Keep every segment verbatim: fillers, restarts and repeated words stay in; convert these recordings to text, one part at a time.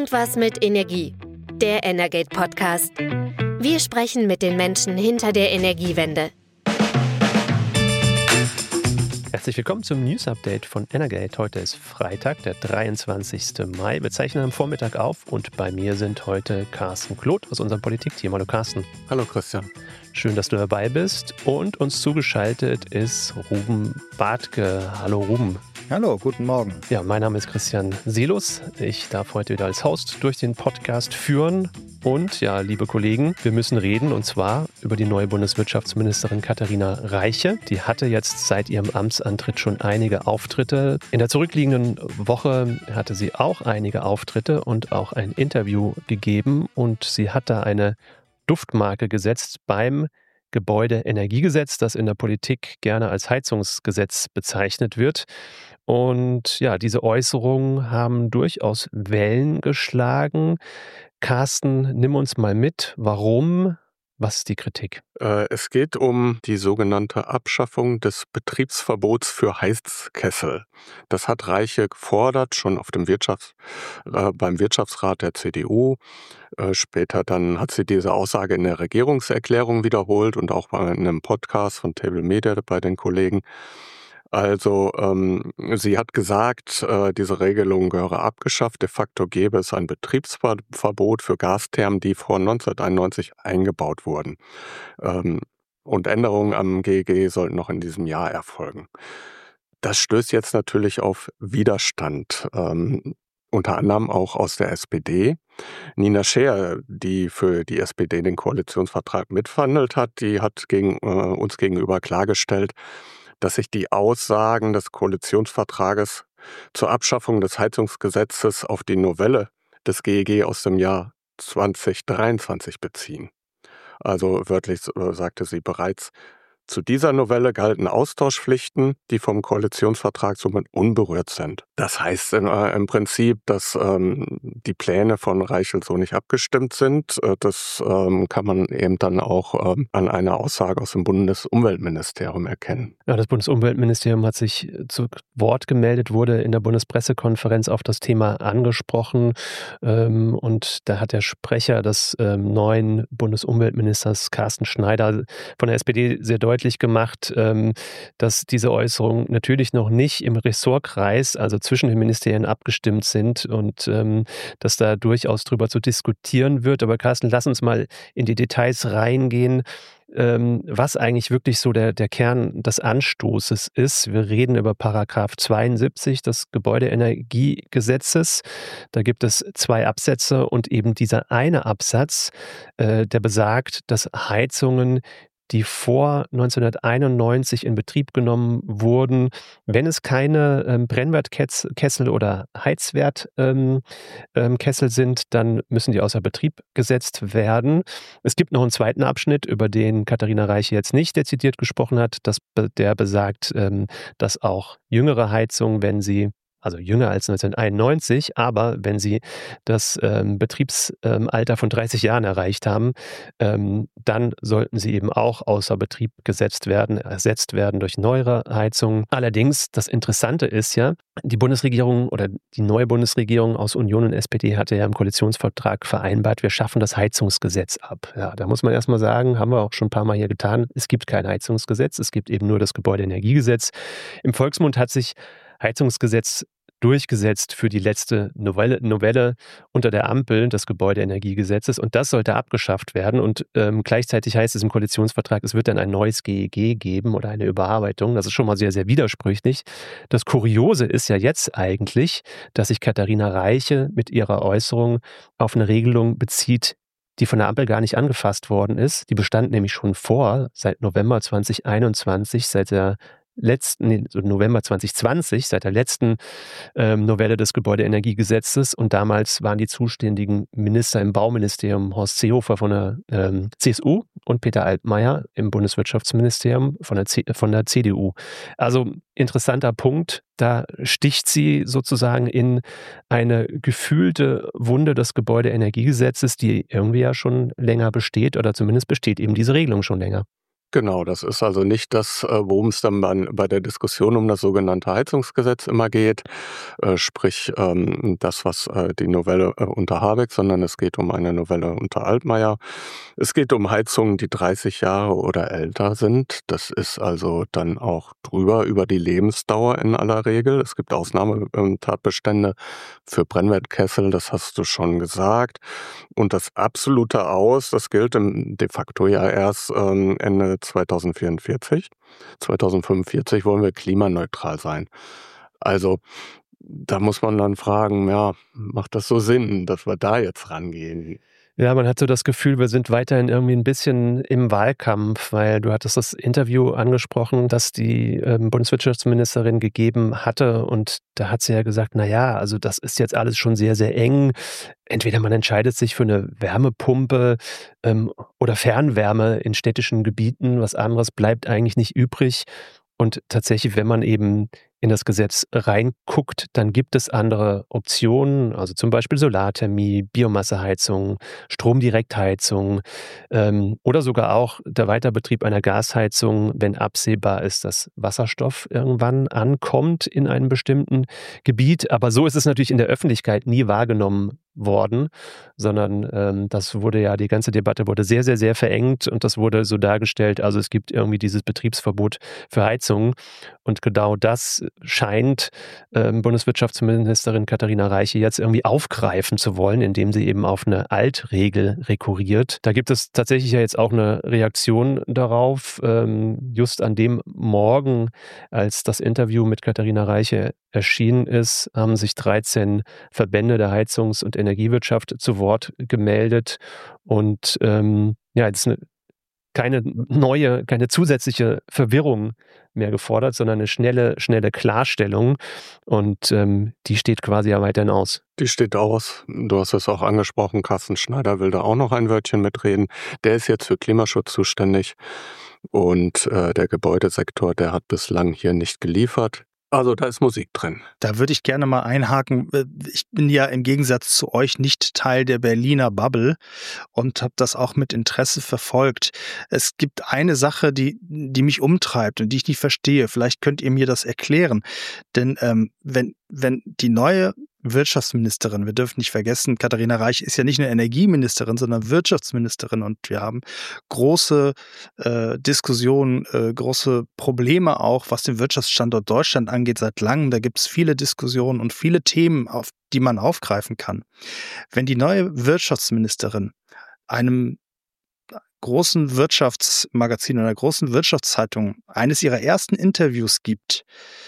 Irgendwas mit Energie. Der Energate Podcast. Wir sprechen mit den Menschen hinter der Energiewende. Herzlich willkommen zum News Update von Energate. Heute ist Freitag, der dreiundzwanzigste Mai. Wir zeichnen am Vormittag auf und bei mir sind heute Carsten Kloth aus unserem Politikteam. Hallo Carsten. Hallo Christian. Schön, dass du dabei bist. Und uns zugeschaltet ist Ruben Bartke. Hallo Ruben. Hallo, guten Morgen. Ja, mein Name ist Christian Silos. Ich darf heute wieder als Host durch den Podcast führen. Und ja, liebe Kollegen, wir müssen reden und zwar über die neue Bundeswirtschaftsministerin Katharina Reiche. Die hatte jetzt seit ihrem Amtsantritt schon einige Auftritte. In der zurückliegenden Woche hatte sie auch einige Auftritte und auch ein Interview gegeben. Und sie hat da eine Duftmarke gesetzt beim Gebäudeenergiegesetz, das in der Politik gerne als Heizungsgesetz bezeichnet wird. Und ja, diese Äußerungen haben durchaus Wellen geschlagen. Carsten, nimm uns mal mit. Warum? Was ist die Kritik? Äh, es geht um die sogenannte Abschaffung des Betriebsverbots für Heizkessel. Das hat Reiche gefordert, schon auf dem Wirtschafts-, äh, beim Wirtschaftsrat der C D U. Äh, später dann hat sie diese Aussage in der Regierungserklärung wiederholt und auch bei einem Podcast von Table Media bei den Kollegen. Also ähm, sie hat gesagt, äh, diese Regelung gehöre abgeschafft. De facto gäbe es ein Betriebsverbot für Gasthermen, die vor neunzehnhunderteinundneunzig eingebaut wurden. Ähm, und Änderungen am G E G sollten noch in diesem Jahr erfolgen. Das stößt jetzt natürlich auf Widerstand, ähm, unter anderem auch aus der S P D. Nina Scheer, die für die S P D den Koalitionsvertrag mitverhandelt hat, die hat gegen, äh, uns gegenüber klargestellt, dass sich die Aussagen des Koalitionsvertrages zur Abschaffung des Heizungsgesetzes auf die Novelle des G E G aus dem Jahr zweitausenddreiundzwanzig beziehen. Also wörtlich äh, sagte sie bereits, zu dieser Novelle galten Austauschpflichten, die vom Koalitionsvertrag somit unberührt sind. Das heißt in, äh, im Prinzip, dass ähm, die Pläne von Reichel so nicht abgestimmt sind. Äh, das ähm, kann man eben dann auch ähm, an einer Aussage aus dem Bundesumweltministerium erkennen. Ja, das Bundesumweltministerium hat sich zu Wort gemeldet, wurde in der Bundespressekonferenz auf das Thema angesprochen. Ähm, und da hat der Sprecher des ähm, neuen Bundesumweltministers Carsten Schneider von der S P D sehr deutlich gemacht, dass diese Äußerungen natürlich noch nicht im Ressortkreis, also zwischen den Ministerien abgestimmt sind und dass da durchaus drüber zu diskutieren wird. Aber Carsten, lass uns mal in die Details reingehen, was eigentlich wirklich so der, der Kern des Anstoßes ist. Wir reden über Paragraph zweiundsiebzig des Gebäudeenergiegesetzes. Da gibt es zwei Absätze und eben dieser eine Absatz, der besagt, dass Heizungen, die vor neunzehnhunderteinundneunzig in Betrieb genommen wurden, wenn es keine ähm, Brennwertkessel oder Heizwertkessel ähm, ähm, sind, dann müssen die außer Betrieb gesetzt werden. Es gibt noch einen zweiten Abschnitt, über den Katharina Reiche jetzt nicht dezidiert gesprochen hat, das, der besagt, ähm, dass auch jüngere Heizungen, wenn sie also jünger als neunzehnhunderteinundneunzig, aber wenn sie das ähm, Betriebsalter von dreißig Jahren erreicht haben, ähm, dann sollten sie eben auch außer Betrieb gesetzt werden, ersetzt werden durch neuere Heizungen. Allerdings, das Interessante ist ja, die Bundesregierung oder die neue Bundesregierung aus Union und S P D hatte ja im Koalitionsvertrag vereinbart, wir schaffen das Heizungsgesetz ab. Ja, da muss man erstmal sagen, haben wir auch schon ein paar Mal hier getan, es gibt kein Heizungsgesetz, es gibt eben nur das Gebäudeenergiegesetz. Im Volksmund hat sich Heizungsgesetz durchgesetzt für die letzte Novelle, Novelle unter der Ampel des Gebäudeenergiegesetzes und das sollte abgeschafft werden und ähm, gleichzeitig heißt es im Koalitionsvertrag, es wird dann ein neues G E G geben oder eine Überarbeitung. Das ist schon mal sehr, sehr widersprüchlich. Das Kuriose ist ja jetzt eigentlich, dass sich Katharina Reiche mit ihrer Äußerung auf eine Regelung bezieht, die von der Ampel gar nicht angefasst worden ist. Die bestand nämlich schon vor, seit November zweitausendeinundzwanzig, seit der letzten, nee, November zweitausendzwanzig, seit der letzten ähm, Novelle des Gebäudeenergiegesetzes und damals waren die zuständigen Minister im Bauministerium Horst Seehofer von der ähm, C S U und Peter Altmaier im Bundeswirtschaftsministerium von der, C- von der C D U. Also interessanter Punkt, da sticht sie sozusagen in eine gefühlte Wunde des Gebäudeenergiegesetzes, die irgendwie ja schon länger besteht oder zumindest besteht eben diese Regelung schon länger. Genau, das ist also nicht das, äh, worum es dann bei, bei der Diskussion um das sogenannte Heizungsgesetz immer geht, äh, sprich ähm, das, was äh, die Novelle äh, unter Habeck, sondern es geht um eine Novelle unter Altmaier. Es geht um Heizungen, die dreißig Jahre oder älter sind. Das ist also dann auch drüber über die Lebensdauer in aller Regel. Es gibt Ausnahmetatbestände für Brennwertkessel, das hast du schon gesagt. Und das absolute Aus, das gilt im de facto ja erst ähm, Ende zweitausendvierundvierzig. zweitausendfünfundvierzig wollen wir klimaneutral sein. Also da muss man dann fragen, ja, macht das so Sinn, dass wir da jetzt rangehen? Ja, man hat so das Gefühl, wir sind weiterhin irgendwie ein bisschen im Wahlkampf, weil du hattest das Interview angesprochen, das die ähm, Bundeswirtschaftsministerin gegeben hatte, und da hat sie ja gesagt, na ja, also das ist jetzt alles schon sehr, sehr eng. Entweder man entscheidet sich für eine Wärmepumpe ähm, oder Fernwärme in städtischen Gebieten, was anderes bleibt eigentlich nicht übrig. Und tatsächlich, wenn man eben in das Gesetz reinguckt, dann gibt es andere Optionen, also zum Beispiel Solarthermie, Biomasseheizung, Stromdirektheizung ähm, oder sogar auch der Weiterbetrieb einer Gasheizung, wenn absehbar ist, dass Wasserstoff irgendwann ankommt in einem bestimmten Gebiet. Aber so ist es natürlich in der Öffentlichkeit nie wahrgenommen worden, sondern ähm, das wurde ja, die ganze Debatte wurde sehr, sehr, sehr verengt, und das wurde so dargestellt, also es gibt irgendwie dieses Betriebsverbot für Heizungen, und genau das scheint ähm, Bundeswirtschaftsministerin Katharina Reiche jetzt irgendwie aufgreifen zu wollen, indem sie eben auf eine Altregel rekurriert. Da gibt es tatsächlich ja jetzt auch eine Reaktion darauf. Ähm, just an dem Morgen, als das Interview mit Katharina Reiche erschienen ist, haben sich dreizehn Verbände der Heizungs- und Energiewirtschaft zu Wort gemeldet, und ähm, ja, jetzt eine keine neue, keine zusätzliche Verwirrung mehr gefordert, sondern eine schnelle, schnelle Klarstellung. Und ähm, die steht quasi ja weiterhin aus. Die steht aus. Du hast es auch angesprochen, Carsten Schneider will da auch noch ein Wörtchen mitreden. Der ist jetzt für Klimaschutz zuständig, und äh, der Gebäudesektor, der hat bislang hier nicht geliefert. Also da ist Musik drin. Da würde ich gerne mal einhaken. Ich bin ja im Gegensatz zu euch nicht Teil der Berliner Bubble und habe das auch mit Interesse verfolgt. Es gibt eine Sache, die, die mich umtreibt und die ich nicht verstehe. Vielleicht könnt ihr mir das erklären. Denn ähm, wenn, wenn die neue Wirtschaftsministerin, wir dürfen nicht vergessen, Katharina Reich ist ja nicht nur Energieministerin, sondern Wirtschaftsministerin, und wir haben große äh, Diskussionen, äh, große Probleme auch, was den Wirtschaftsstandort Deutschland angeht, seit langem. Da gibt es viele Diskussionen und viele Themen, auf die man aufgreifen kann. Wenn die neue Wirtschaftsministerin einem großen Wirtschaftsmagazin, einer großen Wirtschaftszeitung eines ihrer ersten Interviews gibt,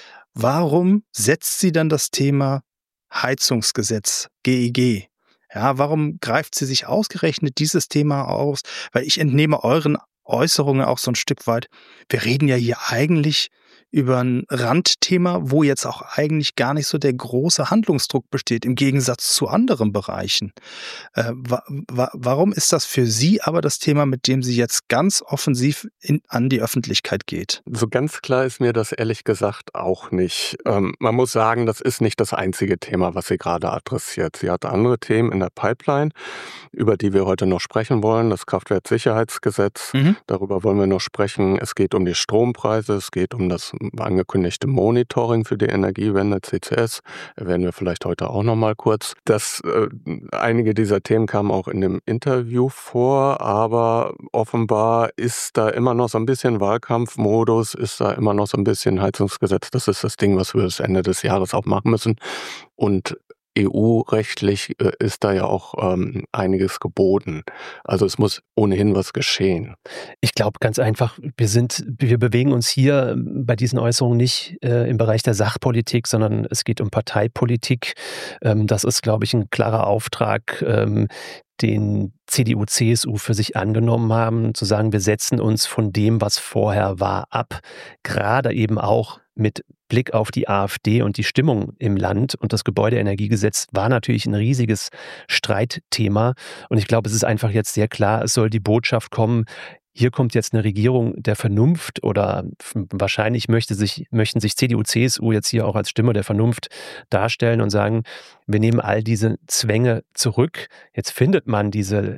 warum setzt sie dann das Thema Heizungsgesetz, G E G? Ja, warum greift sie sich ausgerechnet dieses Thema aus? Weil ich entnehme euren Äußerungen auch so ein Stück weit. Wir reden ja hier eigentlich über ein Randthema, wo jetzt auch eigentlich gar nicht so der große Handlungsdruck besteht, im Gegensatz zu anderen Bereichen. Äh, wa- wa- warum ist das für Sie aber das Thema, mit dem sie jetzt ganz offensiv in, an die Öffentlichkeit geht? So ganz klar ist mir das ehrlich gesagt auch nicht. Ähm, man muss sagen, das ist nicht das einzige Thema, was sie gerade adressiert. Sie hat andere Themen in der Pipeline, über die wir heute noch sprechen wollen. Das Kraftwerksicherheitsgesetz, Mhm. darüber wollen wir noch sprechen. Es geht um die Strompreise, es geht um das angekündigte Monitoring für die Energiewende, C C S, erwähnen wir vielleicht heute auch noch mal kurz. Das, äh, einige dieser Themen kamen auch in dem Interview vor, aber offenbar ist da immer noch so ein bisschen Wahlkampfmodus, ist da immer noch so ein bisschen Heizungsgesetz. Das ist das Ding, was wir bis Ende des Jahres auch machen müssen. Und E U-rechtlich äh, ist da ja auch ähm, einiges geboten. Also es muss ohnehin was geschehen. Ich glaube ganz einfach, wir sind, wir bewegen uns hier bei diesen Äußerungen nicht äh, im Bereich der Sachpolitik, sondern es geht um Parteipolitik. Ähm, das ist, glaube ich, ein klarer Auftrag, ähm, den C D U, C S U für sich angenommen haben, zu sagen, wir setzen uns von dem, was vorher war, ab. Gerade eben auch mit Blick auf die AfD und die Stimmung im Land. Und das Gebäudeenergiegesetz war natürlich ein riesiges Streitthema. Und ich glaube, es ist einfach jetzt sehr klar, es soll die Botschaft kommen, hier kommt jetzt eine Regierung der Vernunft, oder wahrscheinlich möchte sich, möchten sich C D U, C S U jetzt hier auch als Stimme der Vernunft darstellen und sagen, wir nehmen all diese Zwänge zurück. Jetzt findet man diese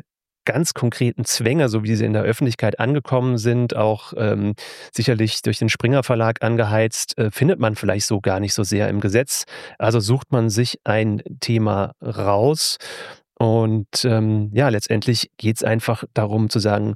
ganz konkreten Zwänge, so wie sie in der Öffentlichkeit angekommen sind, auch ähm, sicherlich durch den Springer Verlag angeheizt, äh, findet man vielleicht so gar nicht so sehr im Gesetz. Also sucht man sich ein Thema raus und ähm, ja, letztendlich geht es einfach darum zu sagen,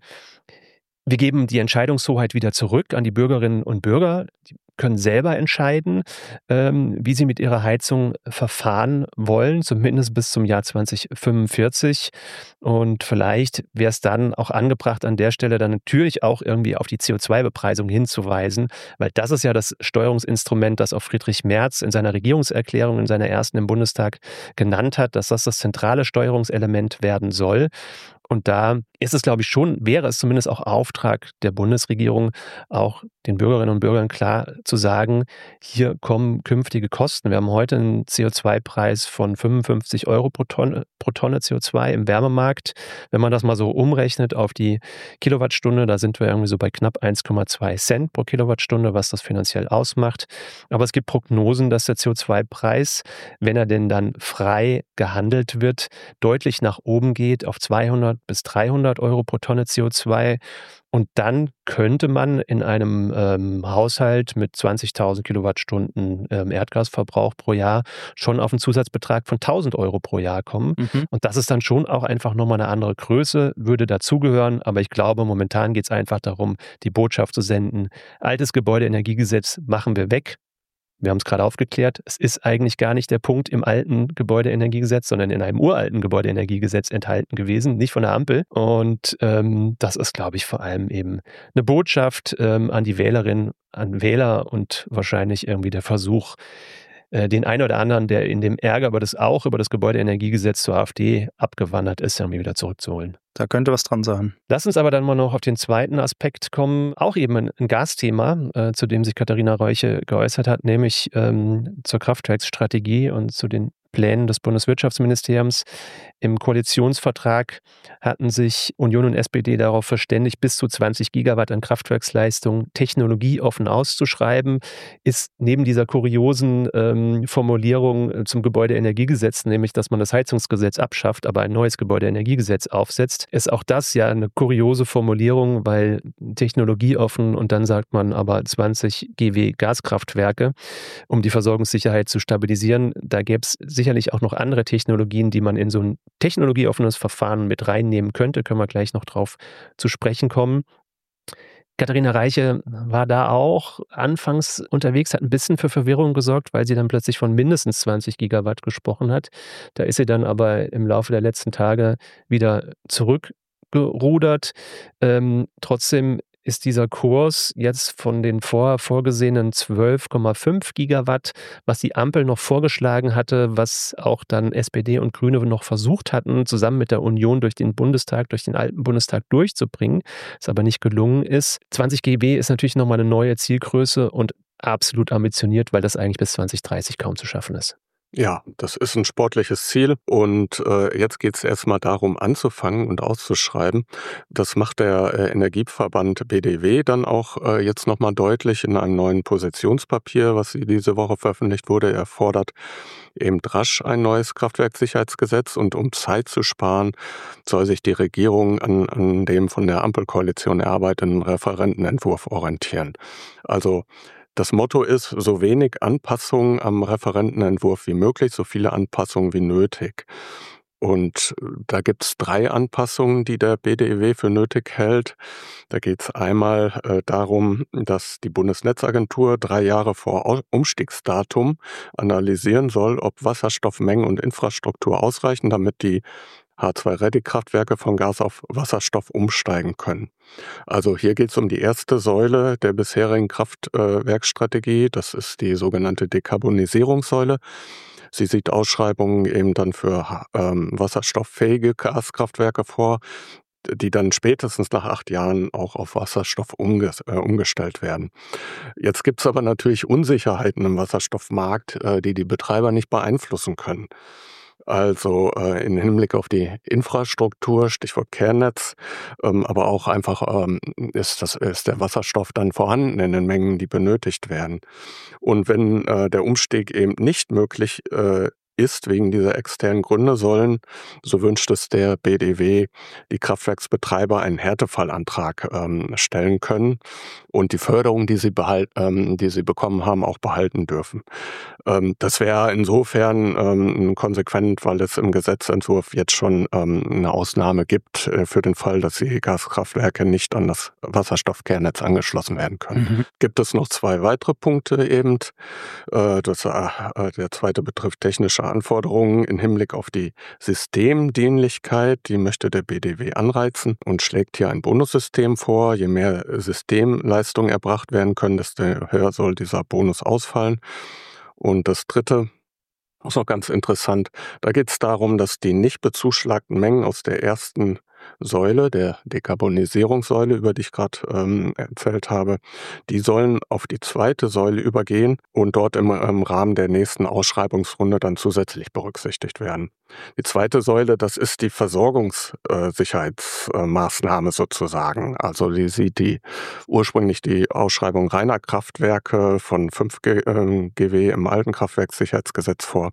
wir geben die Entscheidungshoheit wieder zurück an die Bürgerinnen und Bürger. Die können selber entscheiden, ähm, wie sie mit ihrer Heizung verfahren wollen, zumindest bis zum Jahr zwanzig fünfundvierzig. Und vielleicht wäre es dann auch angebracht, an der Stelle dann natürlich auch irgendwie auf die C O zwei Bepreisung hinzuweisen, weil das ist ja das Steuerungsinstrument, das auch Friedrich Merz in seiner Regierungserklärung, in seiner ersten im Bundestag genannt hat, dass das das zentrale Steuerungselement werden soll. Und da ist es, glaube ich, schon, wäre es zumindest auch Auftrag der Bundesregierung, auch den Bürgerinnen und Bürgern klar zu sagen, hier kommen künftige Kosten. Wir haben heute einen C O zwei Preis von fünfundfünfzig Euro pro Tonne, pro Tonne C O zwei im Wärmemarkt. Wenn man das mal so umrechnet auf die Kilowattstunde, da sind wir irgendwie so bei knapp eins Komma zwei Cent pro Kilowattstunde, was das finanziell ausmacht. Aber es gibt Prognosen, dass der C O zwei Preis, wenn er denn dann frei gehandelt wird, deutlich nach oben geht auf zweihundert bis dreihundert Euro pro Tonne C O zwei. Und dann könnte man in einem ähm, Haushalt mit zwanzigtausend Kilowattstunden ähm, Erdgasverbrauch pro Jahr schon auf einen Zusatzbetrag von tausend Euro pro Jahr kommen. Mhm. Und das ist dann schon auch einfach nochmal eine andere Größe, würde dazugehören. Aber ich glaube, momentan geht es einfach darum, die Botschaft zu senden, altes Gebäudeenergiegesetz machen wir weg. Wir haben es gerade aufgeklärt, es ist eigentlich gar nicht der Punkt im alten Gebäudeenergiegesetz, sondern in einem uralten Gebäudeenergiegesetz enthalten gewesen, nicht von der Ampel. Und ähm, das ist, glaube ich, vor allem eben eine Botschaft ähm, an die Wählerinnen, an Wähler und wahrscheinlich irgendwie der Versuch, äh, den einen oder anderen, der in dem Ärger über das auch über das Gebäudeenergiegesetz zur AfD abgewandert ist, irgendwie wieder zurückzuholen. Da könnte was dran sein. Lass uns aber dann mal noch auf den zweiten Aspekt kommen, auch eben ein, ein Gasthema, äh, zu dem sich Katharina Reuche geäußert hat, nämlich ähm, zur Kraftwerksstrategie und zu den Plänen des Bundeswirtschaftsministeriums. Im Koalitionsvertrag hatten sich Union und S P D darauf verständigt, bis zu zwanzig Gigawatt an Kraftwerksleistung technologieoffen auszuschreiben. Ist neben dieser kuriosen ähm, Formulierung zum Gebäudeenergiegesetz, nämlich dass man das Heizungsgesetz abschafft, aber ein neues Gebäudeenergiegesetz aufsetzt, ist auch das ja eine kuriose Formulierung, weil technologieoffen und dann sagt man aber zwanzig Gigawatt Gaskraftwerke, um die Versorgungssicherheit zu stabilisieren. Da gäbe es sicherlich auch noch andere Technologien, die man in so ein technologieoffenes Verfahren mit reinnehmen könnte. Können wir gleich noch drauf zu sprechen kommen. Katharina Reuche war da auch anfangs unterwegs, hat ein bisschen für Verwirrung gesorgt, weil sie dann plötzlich von mindestens zwanzig Gigawatt gesprochen hat. Da ist sie dann aber im Laufe der letzten Tage wieder zurückgerudert. Ähm, trotzdem ist dieser Kurs jetzt von den vorher vorgesehenen zwölf Komma fünf Gigawatt, was die Ampel noch vorgeschlagen hatte, was auch dann S P D und Grüne noch versucht hatten, zusammen mit der Union durch den Bundestag, durch den alten Bundestag durchzubringen, es aber nicht gelungen ist. zwanzig Gigawatt ist natürlich nochmal eine neue Zielgröße und absolut ambitioniert, weil das eigentlich bis zwanzig dreißig kaum zu schaffen ist. Ja, das ist ein sportliches Ziel und äh, jetzt geht es erstmal darum anzufangen und auszuschreiben. Das macht der äh, Energieverband B D W dann auch äh, jetzt nochmal deutlich in einem neuen Positionspapier, was diese Woche veröffentlicht wurde. Er fordert eben rasch ein neues Kraftwerkssicherheitsgesetz und um Zeit zu sparen, soll sich die Regierung an, an dem von der Ampelkoalition erarbeiteten Referentenentwurf orientieren. Also das Motto ist, so wenig Anpassungen am Referentenentwurf wie möglich, so viele Anpassungen wie nötig. Und da gibt es drei Anpassungen, die der B D E W für nötig hält. Da geht es einmal äh, darum, dass die Bundesnetzagentur drei Jahre vor Umstiegsdatum analysieren soll, ob Wasserstoffmengen und Infrastruktur ausreichen, damit die H zwei Ready Kraftwerke von Gas auf Wasserstoff umsteigen können. Also hier geht es um die erste Säule der bisherigen Kraftwerkstrategie. Das ist die sogenannte Dekarbonisierungssäule. Sie sieht Ausschreibungen eben dann für ähm, wasserstofffähige Gaskraftwerke vor, die dann spätestens nach acht Jahren auch auf Wasserstoff umges- äh, umgestellt werden. Jetzt gibt es aber natürlich Unsicherheiten im Wasserstoffmarkt, äh, die die Betreiber nicht beeinflussen können. Also äh, im Hinblick auf die Infrastruktur, Stichwort Kernnetz, ähm, aber auch einfach ähm, ist, das, ist der Wasserstoff dann vorhanden in den Mengen, die benötigt werden. Und wenn äh, der Umstieg eben nicht möglich äh, ist, wegen dieser externen Gründe, sollen, so wünscht es der B D W, die Kraftwerksbetreiber einen Härtefallantrag ähm, stellen können und die Förderung, die sie, behalt, ähm, die sie bekommen haben, auch behalten dürfen. Ähm, das wäre insofern ähm, konsequent, weil es im Gesetzentwurf jetzt schon ähm, eine Ausnahme gibt äh, für den Fall, dass die Gaskraftwerke nicht an das Wasserstoffkernnetz angeschlossen werden können. Mhm. Gibt es noch zwei weitere Punkte eben. Äh, das, äh, der zweite betrifft technische Anforderungen im Hinblick auf die Systemdienlichkeit. Die möchte der B D W anreizen und schlägt hier ein Bonussystem vor. Je mehr Systemleistungen erbracht werden können, desto höher soll dieser Bonus ausfallen. Und das dritte ist noch ganz interessant. Da geht es darum, dass die nicht bezuschlagten Mengen aus der ersten Säule, der Dekarbonisierungssäule, über die ich gerade ähm, erzählt habe, die sollen auf die zweite Säule übergehen und dort im, im Rahmen der nächsten Ausschreibungsrunde dann zusätzlich berücksichtigt werden. Die zweite Säule, das ist die Versorgungssicherheitsmaßnahme sozusagen. Also die sieht die ursprünglich die Ausschreibung reiner Kraftwerke von fünf G W im alten Kraftwerkssicherheitsgesetz vor.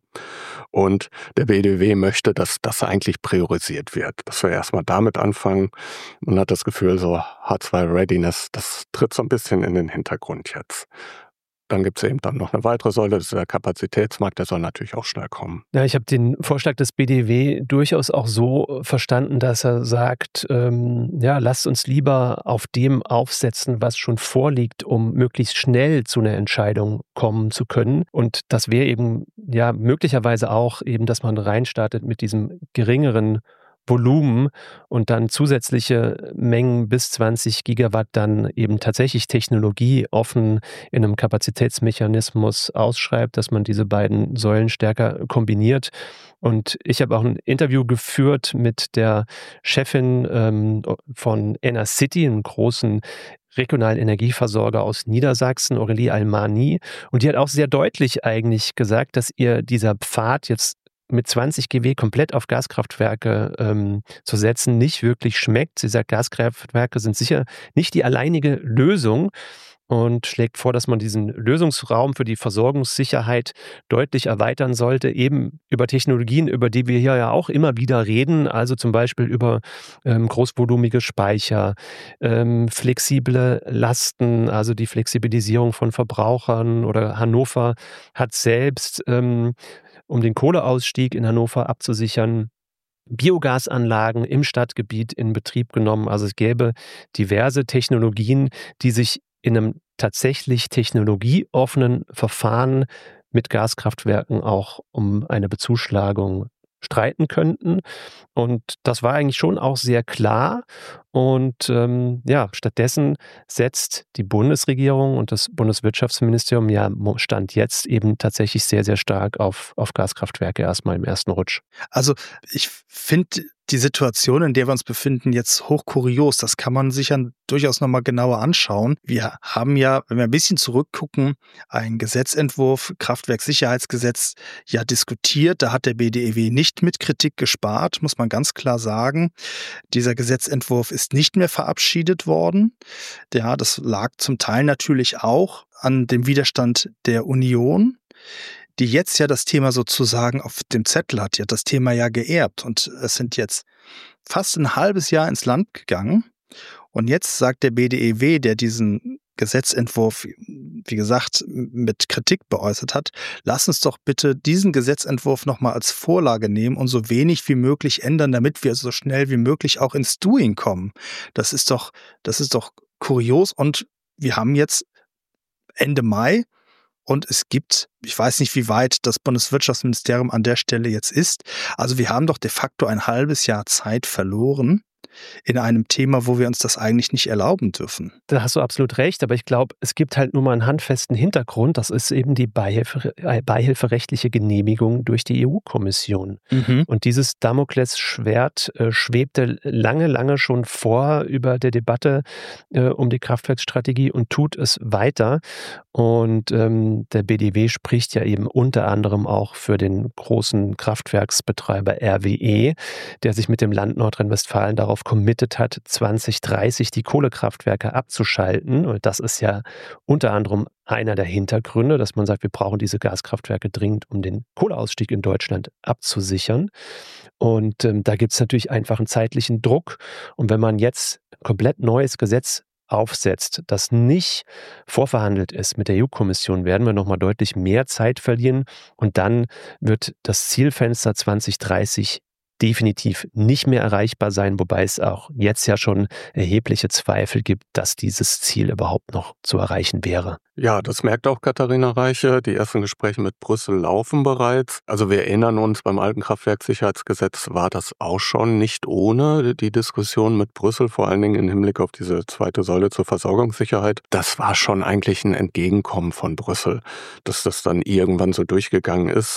Und der B D W möchte, dass das eigentlich priorisiert wird. Dass wir erstmal damit anfangen. Man hat das Gefühl, so H zwei Readiness, das tritt so ein bisschen in den Hintergrund jetzt. Dann gibt es eben dann noch eine weitere Säule, das ist der Kapazitätsmarkt, der soll natürlich auch schnell kommen. Ja, ich habe den Vorschlag des B D W durchaus auch so verstanden, dass er sagt, ähm, ja, lasst uns lieber auf dem aufsetzen, was schon vorliegt, um möglichst schnell zu einer Entscheidung kommen zu können. Und das wäre eben ja möglicherweise auch eben, dass man reinstartet mit diesem geringeren Volumen und dann zusätzliche Mengen bis zwanzig Gigawatt dann eben tatsächlich technologieoffen in einem Kapazitätsmechanismus ausschreibt, dass man diese beiden Säulen stärker kombiniert. Und ich habe auch ein Interview geführt mit der Chefin ähm, von Enercity, einem großen regionalen Energieversorger aus Niedersachsen, Aurélie Almani. Und die hat auch sehr deutlich eigentlich gesagt, dass ihr dieser Pfad jetzt mit zwanzig Gigawatt komplett auf Gaskraftwerke ähm, zu setzen, nicht wirklich schmeckt. Sie sagt, Gaskraftwerke sind sicher nicht die alleinige Lösung und schlägt vor, dass man diesen Lösungsraum für die Versorgungssicherheit deutlich erweitern sollte, eben über Technologien, über die wir hier ja auch immer wieder reden, also zum Beispiel über ähm, großvolumige Speicher, ähm, flexible Lasten, also die Flexibilisierung von Verbrauchern. Oder Hannover hat selbst ähm, um den Kohleausstieg in Hannover abzusichern, Biogasanlagen im Stadtgebiet in Betrieb genommen. Also es gäbe diverse Technologien, die sich in einem tatsächlich technologieoffenen Verfahren mit Gaskraftwerken auch um eine Bezuschlagung streiten könnten. Und das war eigentlich schon auch sehr klar. Und ähm, ja, stattdessen setzt die Bundesregierung und das Bundeswirtschaftsministerium ja Stand jetzt eben tatsächlich sehr, sehr stark auf, auf Gaskraftwerke erstmal im ersten Rutsch. Also ich finde die Situation, in der wir uns befinden, jetzt hochkurios. Das kann man sich ja durchaus nochmal genauer anschauen. Wir haben ja, wenn wir ein bisschen zurückgucken, einen Gesetzentwurf, Kraftwerkssicherheitsgesetz, ja diskutiert. Da hat der B D E W nicht mit Kritik gespart, muss man ganz klar sagen. Dieser Gesetzentwurf ist nicht mehr verabschiedet worden. Ja, das lag zum Teil natürlich auch an dem Widerstand der Union, die jetzt ja das Thema sozusagen auf dem Zettel hat. Die hat das Thema ja geerbt und es sind jetzt fast ein halbes Jahr ins Land gegangen. Und jetzt sagt der B D E W, der diesen Gesetzentwurf, wie gesagt, mit Kritik beäußert hat, lass uns doch bitte diesen Gesetzentwurf nochmal als Vorlage nehmen und so wenig wie möglich ändern, damit wir so schnell wie möglich auch ins Doing kommen. Das ist doch, das ist doch kurios und wir haben jetzt Ende Mai. Und es gibt, ich weiß nicht, wie weit das Bundeswirtschaftsministerium an der Stelle jetzt ist. Also wir haben doch de facto ein halbes Jahr Zeit verloren in einem Thema, wo wir uns das eigentlich nicht erlauben dürfen. Da hast du absolut recht, aber ich glaube, es gibt halt nur mal einen handfesten Hintergrund. Das ist eben die Beihilfe, beihilferechtliche Genehmigung durch die E U-Kommission. Mhm. Und dieses Damoklesschwert äh, schwebte lange, lange schon vor über der Debatte äh, um die Kraftwerksstrategie und tut es weiter. Und ähm, der B D W spricht ja eben unter anderem auch für den großen Kraftwerksbetreiber R W E, der sich mit dem Land Nordrhein-Westfalen darauf committet hat, zwanzig dreißig die Kohlekraftwerke abzuschalten. Und das ist ja unter anderem einer der Hintergründe, dass man sagt, wir brauchen diese Gaskraftwerke dringend, um den Kohleausstieg in Deutschland abzusichern. Und ähm, da gibt es natürlich einfach einen zeitlichen Druck. Und wenn man jetzt ein komplett neues Gesetz aufsetzt, das nicht vorverhandelt ist mit der E U-Kommission, werden wir nochmal deutlich mehr Zeit verlieren. Und dann wird das Zielfenster zwanzig dreißig definitiv nicht mehr erreichbar sein, wobei es auch jetzt ja schon erhebliche Zweifel gibt, dass dieses Ziel überhaupt noch zu erreichen wäre. Ja, das merkt auch Katharina Reiche. Die ersten Gespräche mit Brüssel laufen bereits. Also wir erinnern uns, beim alten Kraftwerkssicherheitsgesetz war das auch schon nicht ohne die Diskussion mit Brüssel, vor allen Dingen im Hinblick auf diese zweite Säule zur Versorgungssicherheit. Das war schon eigentlich ein Entgegenkommen von Brüssel, dass das dann irgendwann so durchgegangen ist.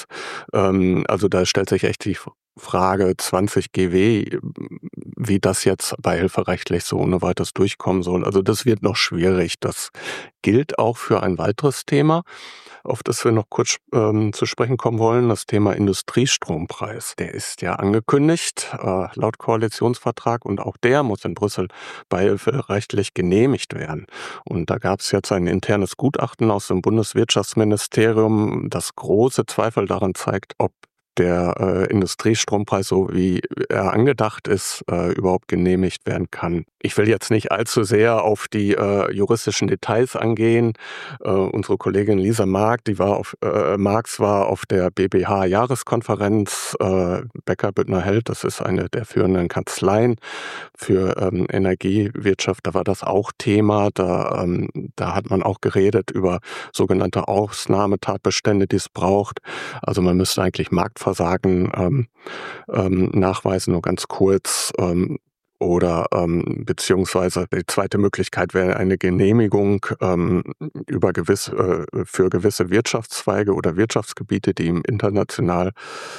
Also da stellt sich echt die Frage zwanzig Gigawatt, wie das jetzt beihilferechtlich so ohne weiteres durchkommen soll. Also das wird noch schwierig. Das gilt auch für ein weiteres Thema, auf das wir noch kurz ähm, zu sprechen kommen wollen, das Thema Industriestrompreis. Der ist ja angekündigt, äh, laut Koalitionsvertrag, und auch der muss in Brüssel beihilferechtlich genehmigt werden. Und da gab es jetzt ein internes Gutachten aus dem Bundeswirtschaftsministerium, das große Zweifel daran zeigt, ob der äh, Industriestrompreis, so wie er angedacht ist, äh, überhaupt genehmigt werden kann. Ich will jetzt nicht allzu sehr auf die äh, juristischen Details angehen. Äh, unsere Kollegin Lisa Mark, die war auf, äh, Marx war auf der B B H-Jahreskonferenz. Äh, Becker Büttner Held, das ist eine der führenden Kanzleien für ähm, Energiewirtschaft. Da war das auch Thema. Da, ähm, da hat man auch geredet über sogenannte Ausnahmetatbestände, die es braucht. Also man müsste eigentlich Marktversagen ähm, ähm, nachweisen, nur ganz kurz. Ähm, Oder ähm, beziehungsweise die zweite Möglichkeit wäre eine Genehmigung ähm, über gewisse, äh, für gewisse Wirtschaftszweige oder Wirtschaftsgebiete, die im internationalen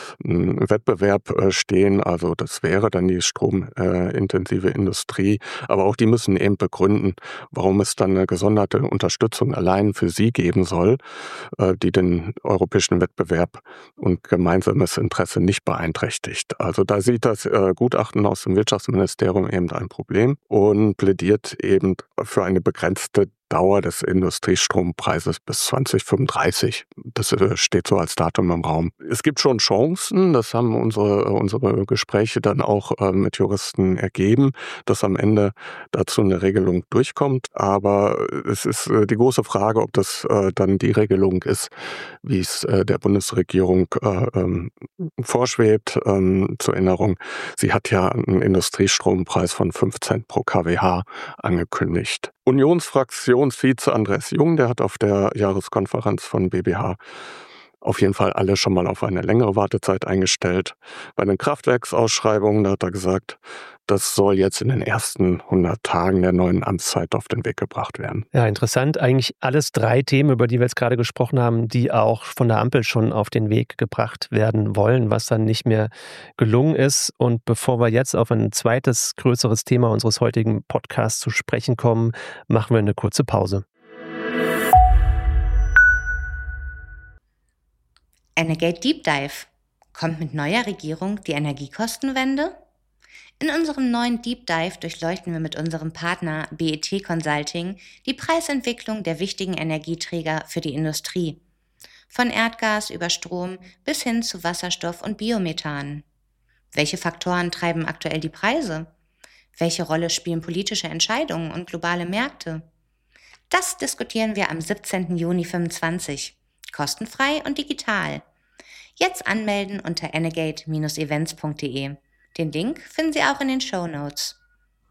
äh, Wettbewerb äh, stehen. Also das wäre dann die stromintensive äh, Industrie. Aber auch die müssen eben begründen, warum es dann eine gesonderte Unterstützung allein für sie geben soll, äh, die den europäischen Wettbewerb und gemeinsames Interesse nicht beeinträchtigt. Also da sieht das äh, Gutachten aus dem Wirtschaftsministerium eben ein Problem und plädiert eben für eine begrenzte Dauer des Industriestrompreises bis zwanzig fünfunddreißig. Das steht so als Datum im Raum. Es gibt schon Chancen, das haben unsere, unsere Gespräche dann auch äh, mit Juristen ergeben, dass am Ende dazu eine Regelung durchkommt. Aber es ist äh, die große Frage, ob das äh, dann die Regelung ist, wie es äh, der Bundesregierung äh, ähm, vorschwebt. Ähm, zur Erinnerung, sie hat ja einen Industriestrompreis von fünf Cent pro Kilowattstunden angekündigt. Unionsfraktionsvize Andreas Jung, der hat auf der Jahreskonferenz von B B H auf jeden Fall alle schon mal auf eine längere Wartezeit eingestellt. Bei den Kraftwerksausschreibungen, da hat er gesagt, das soll jetzt in den ersten hundert Tagen der neuen Amtszeit auf den Weg gebracht werden. Ja, interessant. Eigentlich alles drei Themen, über die wir jetzt gerade gesprochen haben, die auch von der Ampel schon auf den Weg gebracht werden wollen, was dann nicht mehr gelungen ist. Und bevor wir jetzt auf ein zweites, größeres Thema unseres heutigen Podcasts zu sprechen kommen, machen wir eine kurze Pause. Energate Deep Dive. Kommt mit neuer Regierung die Energiekostenwende? In unserem neuen Deep Dive durchleuchten wir mit unserem Partner B E T Consulting die Preisentwicklung der wichtigen Energieträger für die Industrie. Von Erdgas über Strom bis hin zu Wasserstoff und Biomethan. Welche Faktoren treiben aktuell die Preise? Welche Rolle spielen politische Entscheidungen und globale Märkte? Das diskutieren wir am siebzehnten Juni fünfundzwanzig. Kostenfrei und digital. Jetzt anmelden unter energate Bindestrich events punkt de. Den Link finden Sie auch in den Shownotes.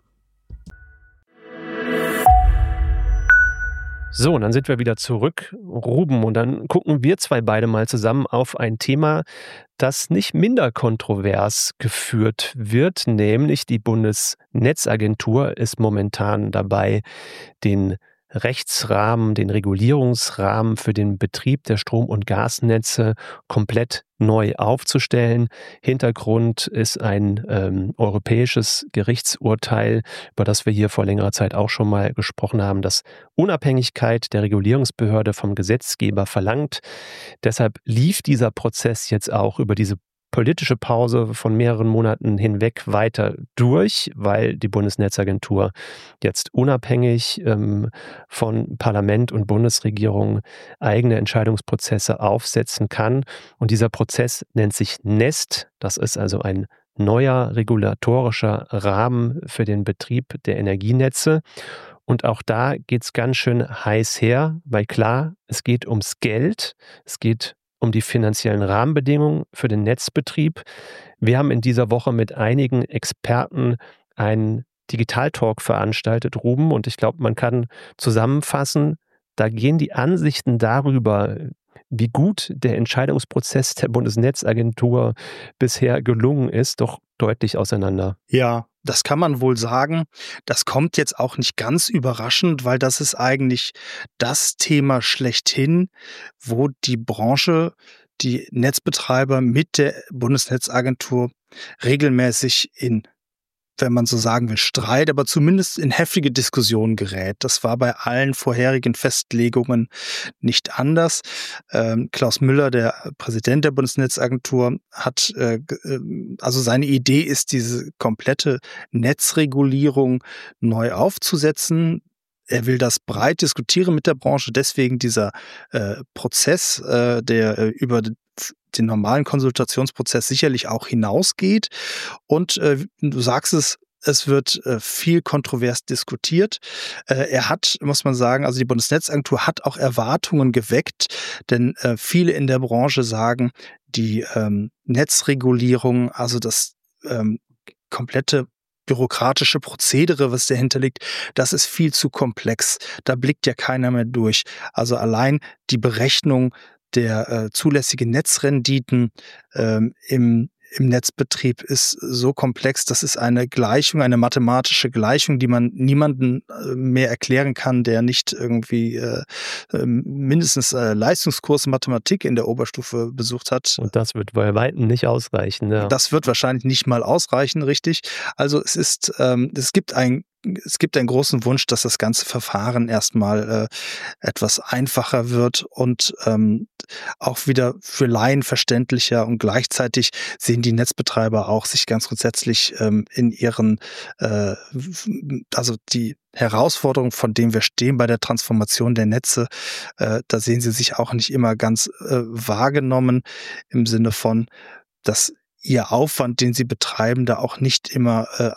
So, und dann sind wir wieder zurück, Ruben, und dann gucken wir zwei beide mal zusammen auf ein Thema, das nicht minder kontrovers geführt wird, nämlich die Bundesnetzagentur ist momentan dabei, den Rechtsrahmen, den Regulierungsrahmen für den Betrieb der Strom- und Gasnetze komplett neu aufzustellen. Hintergrund ist ein ähm, europäisches Gerichtsurteil, über das wir hier vor längerer Zeit auch schon mal gesprochen haben, das Unabhängigkeit der Regulierungsbehörde vom Gesetzgeber verlangt. Deshalb lief dieser Prozess jetzt auch über diese politische Pause von mehreren Monaten hinweg weiter durch, weil die Bundesnetzagentur jetzt unabhängig ähm, von Parlament und Bundesregierung eigene Entscheidungsprozesse aufsetzen kann. Und dieser Prozess nennt sich NEST. Das ist also ein neuer regulatorischer Rahmen für den Betrieb der Energienetze. Und auch da geht es ganz schön heiß her, weil klar, es geht ums Geld, es geht um die finanziellen Rahmenbedingungen für den Netzbetrieb. Wir haben in dieser Woche mit einigen Experten einen Digitaltalk veranstaltet, Ruben, und ich glaube, man kann zusammenfassen, da gehen die Ansichten darüber, wie gut der Entscheidungsprozess der Bundesnetzagentur bisher gelungen ist, doch deutlich auseinander. Ja, das kann man wohl sagen. Das kommt jetzt auch nicht ganz überraschend, weil das ist eigentlich das Thema schlechthin, wo die Branche, die Netzbetreiber mit der Bundesnetzagentur regelmäßig in, wenn man so sagen will, Streit, aber zumindest in heftige Diskussionen gerät. Das war bei allen vorherigen Festlegungen nicht anders. Ähm, Klaus Müller, der Präsident der Bundesnetzagentur, hat, äh, also seine Idee ist, diese komplette Netzregulierung neu aufzusetzen. Er will das breit diskutieren mit der Branche, deswegen dieser äh, Prozess, äh, der äh, über den normalen Konsultationsprozess sicherlich auch hinausgeht. Und äh, du sagst es, es wird äh, viel kontrovers diskutiert. Äh, er hat, muss man sagen, also die Bundesnetzagentur hat auch Erwartungen geweckt, denn äh, viele in der Branche sagen, die ähm, Netzregulierung, also das ähm, komplette bürokratische Prozedere, was dahinter liegt, das ist viel zu komplex. Da blickt ja keiner mehr durch. Also allein die Berechnung der äh, zulässigen Netzrenditen ähm, im, im Netzbetrieb ist so komplex, das ist eine Gleichung, eine mathematische Gleichung, die man niemandem äh, mehr erklären kann, der nicht irgendwie äh, äh, mindestens äh, Leistungskurs Mathematik in der Oberstufe besucht hat. Und das wird bei Weitem nicht ausreichen. Ja. Das wird wahrscheinlich nicht mal ausreichen, richtig. Also es ist, ähm, es gibt ein Es gibt einen großen Wunsch, dass das ganze Verfahren erstmal äh, etwas einfacher wird und ähm, auch wieder für Laien verständlicher, und gleichzeitig sehen die Netzbetreiber auch sich ganz grundsätzlich ähm, in ihren, äh, also die Herausforderung, von dem wir stehen bei der Transformation der Netze, äh, da sehen sie sich auch nicht immer ganz äh, wahrgenommen im Sinne von, dass ihr Aufwand, den sie betreiben, da auch nicht immer äh,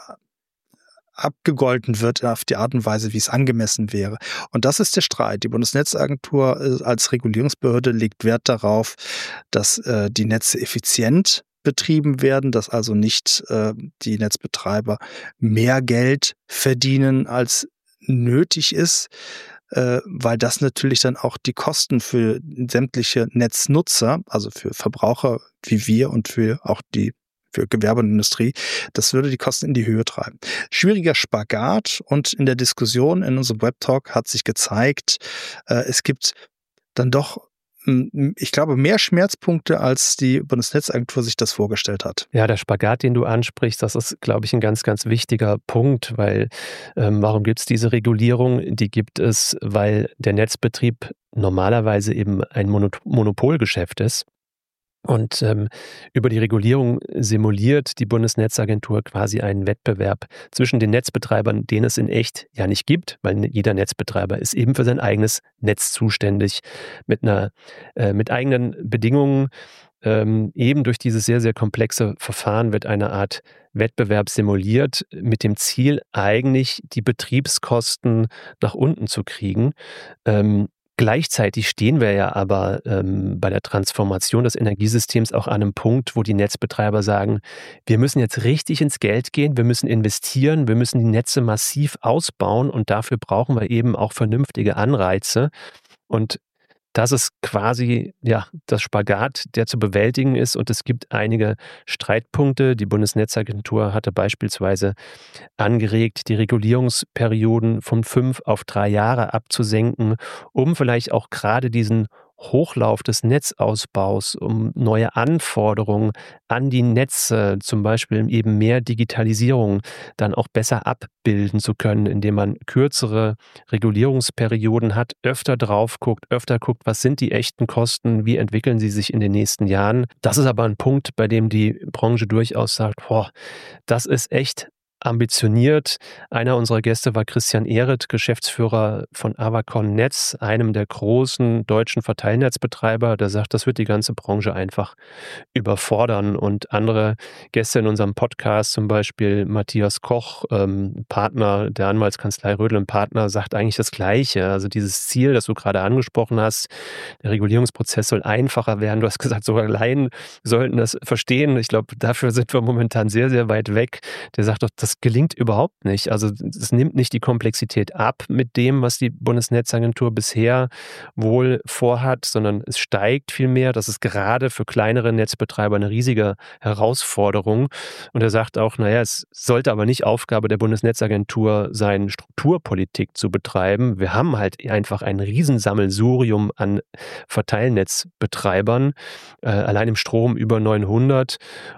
abgegolten wird auf die Art und Weise, wie es angemessen wäre. Und das ist der Streit. Die Bundesnetzagentur als Regulierungsbehörde legt Wert darauf, dass äh, die Netze effizient betrieben werden, dass also nicht äh, die Netzbetreiber mehr Geld verdienen, als nötig ist, äh, weil das natürlich dann auch die Kosten für sämtliche Netznutzer, also für Verbraucher wie wir und für auch die für Gewerbe und Industrie, das würde die Kosten in die Höhe treiben. Schwieriger Spagat, und in der Diskussion in unserem Webtalk hat sich gezeigt, äh, es gibt dann doch, ich glaube, mehr Schmerzpunkte, als die Bundesnetzagentur sich das vorgestellt hat. Ja, der Spagat, den du ansprichst, das ist, glaube ich, ein ganz, ganz wichtiger Punkt, weil ähm, warum gibt es diese Regulierung? Die gibt es, weil der Netzbetrieb normalerweise eben ein Monop- Monopolgeschäft ist. Und ähm, über die Regulierung simuliert die Bundesnetzagentur quasi einen Wettbewerb zwischen den Netzbetreibern, den es in echt ja nicht gibt, weil jeder Netzbetreiber ist eben für sein eigenes Netz zuständig, mit einer äh, mit eigenen Bedingungen. Ähm, eben durch dieses sehr, sehr komplexe Verfahren wird eine Art Wettbewerb simuliert, mit dem Ziel, eigentlich die Betriebskosten nach unten zu kriegen. Ähm, Gleichzeitig stehen wir ja aber ähm, bei der Transformation des Energiesystems auch an einem Punkt, wo die Netzbetreiber sagen, wir müssen jetzt richtig ins Geld gehen, wir müssen investieren, wir müssen die Netze massiv ausbauen, und dafür brauchen wir eben auch vernünftige Anreize. Und Das ist quasi ja das Spagat, der zu bewältigen ist, und es gibt einige Streitpunkte. Die Bundesnetzagentur hatte beispielsweise angeregt, die Regulierungsperioden von fünf auf drei Jahre abzusenken, um vielleicht auch gerade diesen Hochlauf des Netzausbaus, um neue Anforderungen an die Netze, zum Beispiel eben mehr Digitalisierung, dann auch besser abbilden zu können, indem man kürzere Regulierungsperioden hat, öfter drauf guckt, öfter guckt, was sind die echten Kosten, wie entwickeln sie sich in den nächsten Jahren. Das ist aber ein Punkt, bei dem die Branche durchaus sagt, boah, das ist echt ambitioniert. Einer unserer Gäste war Christian Ehret, Geschäftsführer von Avacon Netz, einem der großen deutschen Verteilnetzbetreiber. Der sagt, das wird die ganze Branche einfach überfordern. Und andere Gäste in unserem Podcast, zum Beispiel Matthias Koch, ähm, Partner der Anwaltskanzlei Rödl und Partner, sagt eigentlich das Gleiche. Also dieses Ziel, das du gerade angesprochen hast, der Regulierungsprozess soll einfacher werden. Du hast gesagt, sogar Laien sollten das verstehen. Ich glaube, dafür sind wir momentan sehr, sehr weit weg. Der sagt doch, das Das gelingt überhaupt nicht. Also es nimmt nicht die Komplexität ab mit dem, was die Bundesnetzagentur bisher wohl vorhat, sondern es steigt vielmehr. Das ist gerade für kleinere Netzbetreiber eine riesige Herausforderung. Und er sagt auch, naja, es sollte aber nicht Aufgabe der Bundesnetzagentur sein, Strukturpolitik zu betreiben. Wir haben halt einfach ein Riesensammelsurium an Verteilnetzbetreibern, äh, allein im Strom über neunhundert.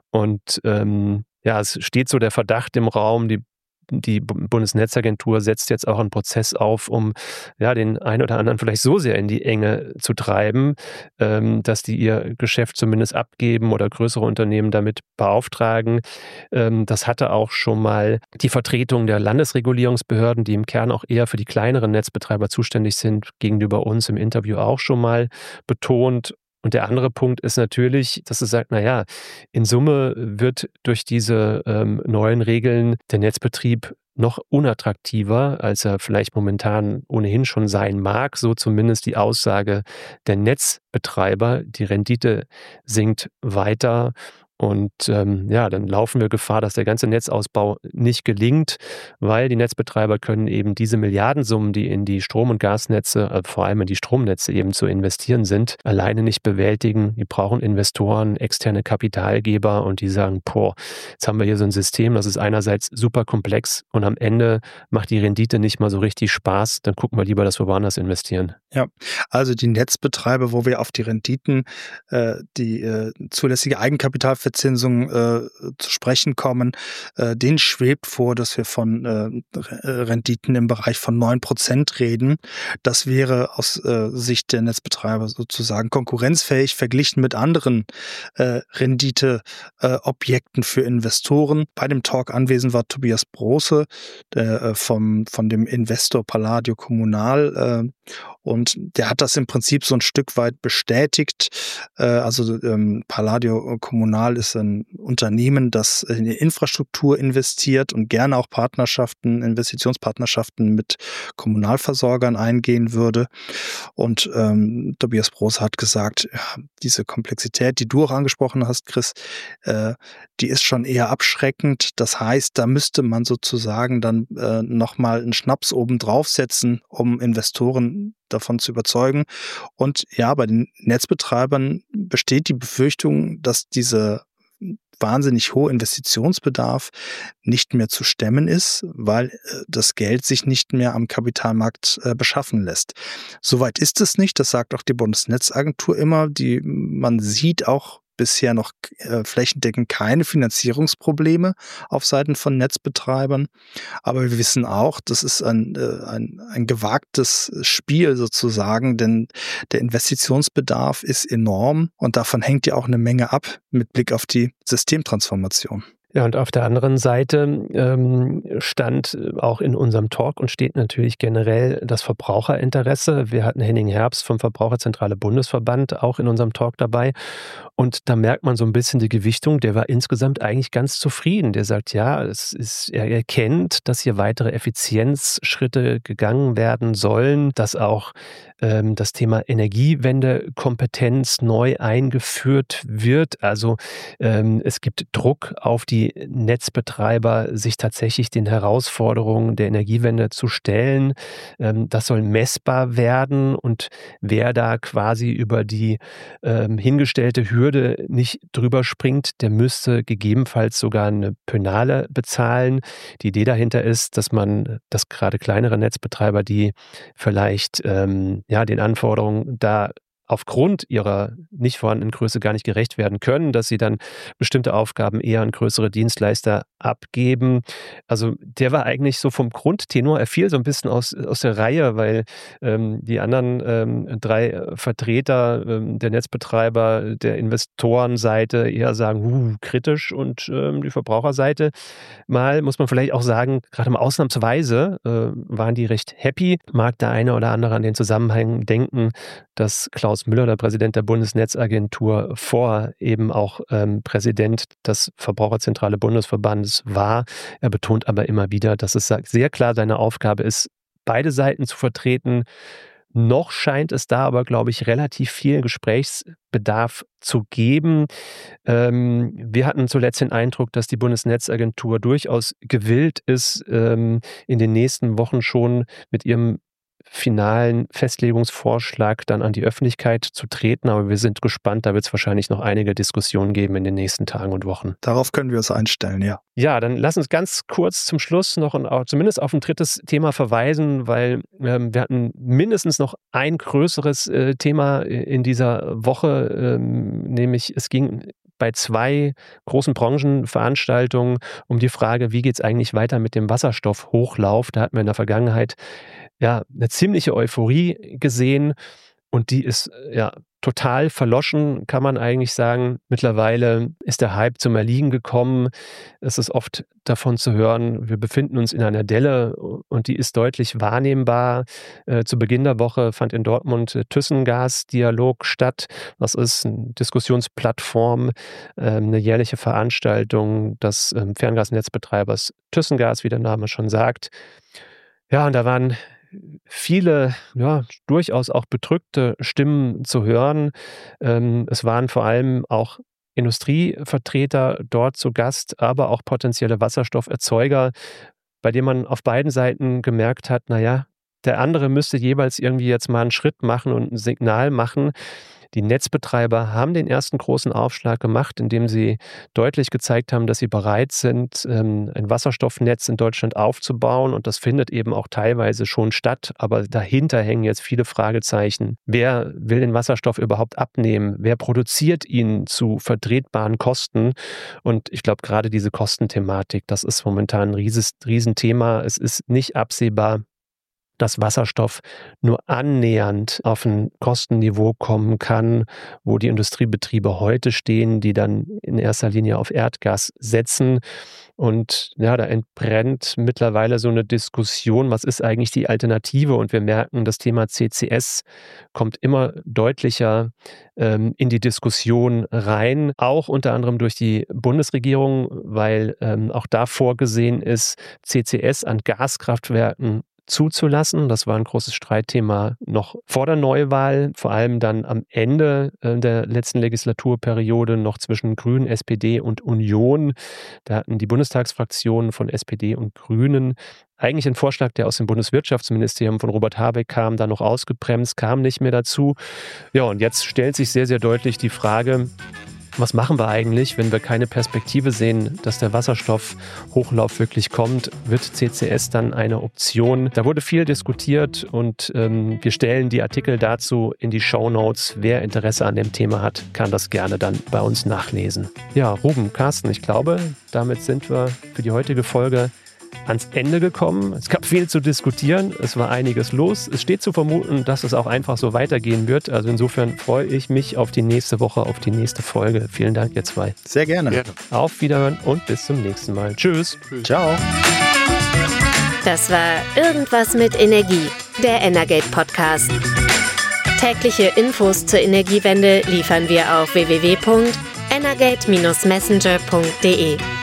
Und ähm, ja, es steht so der Verdacht im Raum, die, die Bundesnetzagentur setzt jetzt auch einen Prozess auf, um ja, den einen oder anderen vielleicht so sehr in die Enge zu treiben, ähm, dass die ihr Geschäft zumindest abgeben oder größere Unternehmen damit beauftragen. Ähm, das hatte auch schon mal die Vertretung der Landesregulierungsbehörden, die im Kern auch eher für die kleineren Netzbetreiber zuständig sind, gegenüber uns im Interview auch schon mal betont. Und der andere Punkt ist natürlich, dass es sagt, naja, in Summe wird durch diese ähm, neuen Regeln der Netzbetrieb noch unattraktiver, als er vielleicht momentan ohnehin schon sein mag. So zumindest die Aussage der Netzbetreiber. Die Rendite sinkt weiter. Und ähm, ja, dann laufen wir Gefahr, dass der ganze Netzausbau nicht gelingt, weil die Netzbetreiber können eben diese Milliardensummen, die in die Strom- und Gasnetze, äh, vor allem in die Stromnetze eben zu investieren sind, alleine nicht bewältigen. Die brauchen Investoren, externe Kapitalgeber, und die sagen, boah, jetzt haben wir hier so ein System, das ist einerseits super komplex und am Ende macht die Rendite nicht mal so richtig Spaß. Dann gucken wir lieber, dass wir woanders investieren. Ja, also die Netzbetreiber, wo wir auf die Renditen, äh, die äh, zulässige Eigenkapitalverzinsung äh, zu sprechen kommen, äh, denen schwebt vor, dass wir von äh, Renditen im Bereich von neun Prozent reden. Das wäre aus äh, Sicht der Netzbetreiber sozusagen konkurrenzfähig verglichen mit anderen äh, Renditeobjekten äh, für Investoren. Bei dem Talk anwesend war Tobias Brose, der äh, vom von dem Investor Palladio Kommunal, äh, und der hat das im Prinzip so ein Stück weit bestätigt. Äh, also ähm, Palladio Kommunal ist ein Unternehmen, das in die Infrastruktur investiert und gerne auch Partnerschaften, Investitionspartnerschaften mit Kommunalversorgern eingehen würde. Und ähm, Tobias Brose hat gesagt, ja, diese Komplexität, die du auch angesprochen hast, Chris, äh, die ist schon eher abschreckend. Das heißt, da müsste man sozusagen dann äh, nochmal einen Schnaps oben draufsetzen, um Investoren davon zu überzeugen. Und ja, bei den Netzbetreibern besteht die Befürchtung, dass dieser wahnsinnig hohe Investitionsbedarf nicht mehr zu stemmen ist, weil das Geld sich nicht mehr am Kapitalmarkt äh, beschaffen lässt. Soweit ist es nicht, das sagt auch die Bundesnetzagentur immer. Die, man sieht auch bisher noch äh, flächendeckend keine Finanzierungsprobleme auf Seiten von Netzbetreibern. Aber wir wissen auch, das ist ein, äh, ein, ein gewagtes Spiel sozusagen, denn der Investitionsbedarf ist enorm und davon hängt ja auch eine Menge ab mit Blick auf die Systemtransformation. Ja, und auf der anderen Seite ähm, stand auch in unserem Talk und steht natürlich generell das Verbraucherinteresse. Wir hatten Henning Herbst vom Verbraucherzentrale Bundesverband auch in unserem Talk dabei. Und da merkt man so ein bisschen die Gewichtung. Der war insgesamt eigentlich ganz zufrieden. Der sagt, ja, es ist, er erkennt, dass hier weitere Effizienzschritte gegangen werden sollen, dass auch ähm, das Thema Energiewendekompetenz neu eingeführt wird. Also ähm, es gibt Druck auf die Netzbetreiber, sich tatsächlich den Herausforderungen der Energiewende zu stellen. Ähm, das soll messbar werden und wer da quasi über die ähm, hingestellte Hürde nicht drüber springt, der müsste gegebenenfalls sogar eine Penale bezahlen. Die Idee dahinter ist, dass man, dass gerade kleinere Netzbetreiber, die vielleicht ähm, ja den Anforderungen da aufgrund ihrer nicht vorhandenen Größe gar nicht gerecht werden können, dass sie dann bestimmte Aufgaben eher an größere Dienstleister abgeben. Also der war eigentlich so vom Grundtenor, er fiel so ein bisschen aus, aus der Reihe, weil ähm, die anderen ähm, drei Vertreter ähm, der Netzbetreiber, der Investorenseite eher sagen, uh, kritisch und ähm, die Verbraucherseite mal, muss man vielleicht auch sagen, gerade mal ausnahmsweise äh, waren die recht happy. Mag der eine oder andere an den Zusammenhang denken, dass Klaus Müller, der Präsident der Bundesnetzagentur, vor eben auch ähm, Präsident des Verbraucherzentrale Bundesverbandes war. Er betont aber immer wieder, dass es sehr klar seine Aufgabe ist, beide Seiten zu vertreten. Noch scheint es da aber, glaube ich, relativ viel Gesprächsbedarf zu geben. Ähm, wir hatten zuletzt den Eindruck, dass die Bundesnetzagentur durchaus gewillt ist, ähm, in den nächsten Wochen schon mit ihrem finalen Festlegungsvorschlag dann an die Öffentlichkeit zu treten. Aber wir sind gespannt, da wird es wahrscheinlich noch einige Diskussionen geben in den nächsten Tagen und Wochen. Darauf können wir uns einstellen, ja. Ja, dann lass uns ganz kurz zum Schluss noch und auch zumindest auf ein drittes Thema verweisen, weil ähm, wir hatten mindestens noch ein größeres äh, Thema in dieser Woche, ähm, nämlich es ging bei zwei großen Branchenveranstaltungen um die Frage, wie geht es eigentlich weiter mit dem Wasserstoffhochlauf. Da hatten wir in der Vergangenheit ja eine ziemliche Euphorie gesehen und die ist ja total verloschen, kann man eigentlich sagen. Mittlerweile ist der Hype zum Erliegen gekommen. Es ist oft davon zu hören, wir befinden uns in einer Delle und die ist deutlich wahrnehmbar. Äh, zu Beginn der Woche fand in Dortmund ThyssenGas-Dialog statt. Das ist eine Diskussionsplattform, äh, eine jährliche Veranstaltung des äh, Ferngasnetzbetreibers ThyssenGas, wie der Name schon sagt. Ja, und da waren viele, ja, durchaus auch bedrückte Stimmen zu hören. Ähm, es waren vor allem auch Industrievertreter dort zu Gast, aber auch potenzielle Wasserstofferzeuger, bei denen man auf beiden Seiten gemerkt hat, naja, der andere müsste jeweils irgendwie jetzt mal einen Schritt machen und ein Signal machen. Die Netzbetreiber haben den ersten großen Aufschlag gemacht, indem sie deutlich gezeigt haben, dass sie bereit sind, ein Wasserstoffnetz in Deutschland aufzubauen. Und das findet eben auch teilweise schon statt. Aber dahinter hängen jetzt viele Fragezeichen. Wer will den Wasserstoff überhaupt abnehmen? Wer produziert ihn zu vertretbaren Kosten? Und ich glaube, gerade diese Kostenthematik, das ist momentan ein Riesenthema. Es ist nicht absehbar, dass Wasserstoff nur annähernd auf ein Kostenniveau kommen kann, wo die Industriebetriebe heute stehen, die dann in erster Linie auf Erdgas setzen. Und ja, da entbrennt mittlerweile so eine Diskussion, was ist eigentlich die Alternative? Und wir merken, das Thema C C S kommt immer deutlicher ähm, in die Diskussion rein, auch unter anderem durch die Bundesregierung, weil ähm, auch da vorgesehen ist, C C S an Gaskraftwerken zuzulassen. Das war ein großes Streitthema noch vor der Neuwahl, vor allem dann am Ende der letzten Legislaturperiode noch zwischen Grünen, S P D und Union. Da hatten die Bundestagsfraktionen von S P D und Grünen eigentlich einen Vorschlag, der aus dem Bundeswirtschaftsministerium von Robert Habeck kam, da noch ausgebremst, kam nicht mehr dazu. Ja, und jetzt stellt sich sehr, sehr deutlich die Frage, was machen wir eigentlich, wenn wir keine Perspektive sehen, dass der Wasserstoffhochlauf wirklich kommt? Wird C C S dann eine Option? Da wurde viel diskutiert und ähm, wir stellen die Artikel dazu in die Shownotes. Wer Interesse an dem Thema hat, kann das gerne dann bei uns nachlesen. Ja, Ruben, Carsten, ich glaube, damit sind wir für die heutige Folge ans Ende gekommen. Es gab viel zu diskutieren, es war einiges los. Es steht zu vermuten, dass es auch einfach so weitergehen wird. Also insofern freue ich mich auf die nächste Woche, auf die nächste Folge. Vielen Dank, ihr zwei. Sehr gerne. gerne. Auf Wiederhören und bis zum nächsten Mal. Tschüss. Tschüss. Ciao. Das war Irgendwas mit Energie, der Energate Podcast. Tägliche Infos zur Energiewende liefern wir auf w w w punkt energate Bindestrich messenger punkt d e.